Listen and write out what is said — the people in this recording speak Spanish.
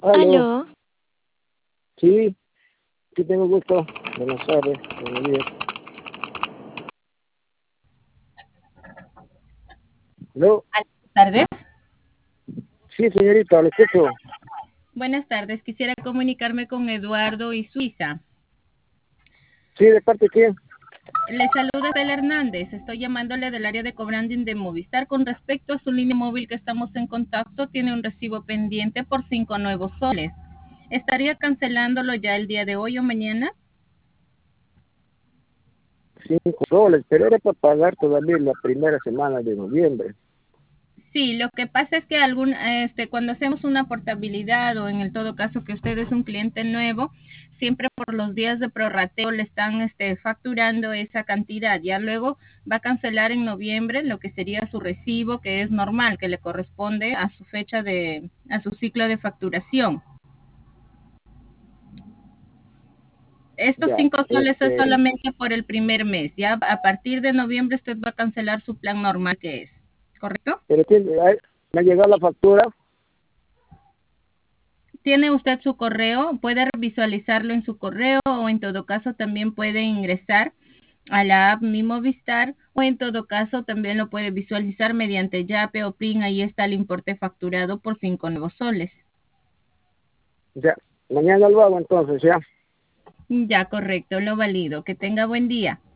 Aló, Aló, sí, sí tengo gusto. Buenas tardes, buenos días. Aló, Tardes. sí, señorita, lo escucho. Buenas tardes. Quisiera comunicarme con Eduardo y Suiza. Sí, ¿de parte de quién? Le saluda Estela Hernández. Estoy llamándole del área de cobranding de Movistar. Con respecto a su línea móvil que estamos en contacto, tiene un recibo pendiente por 5 nuevos soles. ¿Estaría cancelándolo ya el día de hoy o mañana? 5 soles, pero era para pagar todavía la primera semana de noviembre. Sí, lo que pasa es que cuando hacemos una portabilidad o en el todo caso que usted es un cliente nuevo, siempre por los días de prorrateo le están facturando esa cantidad. Ya luego va a cancelar en noviembre lo que sería su recibo, que es normal, que le corresponde a su a su ciclo de facturación. Estos Ya, 5 soles es solamente por el primer mes. Ya a partir de noviembre usted va a cancelar su plan normal que es, ¿correcto? pero me ha llegado la factura. ¿Tiene usted su correo? Puede visualizarlo en su correo o en todo caso también puede ingresar a la app Mi Movistar o en todo caso también lo puede visualizar mediante Yape o PIN. Ahí está el importe facturado por 5 nuevos soles. Ya, mañana lo hago entonces, ya. Ya, correcto, lo valido. Que tenga buen día.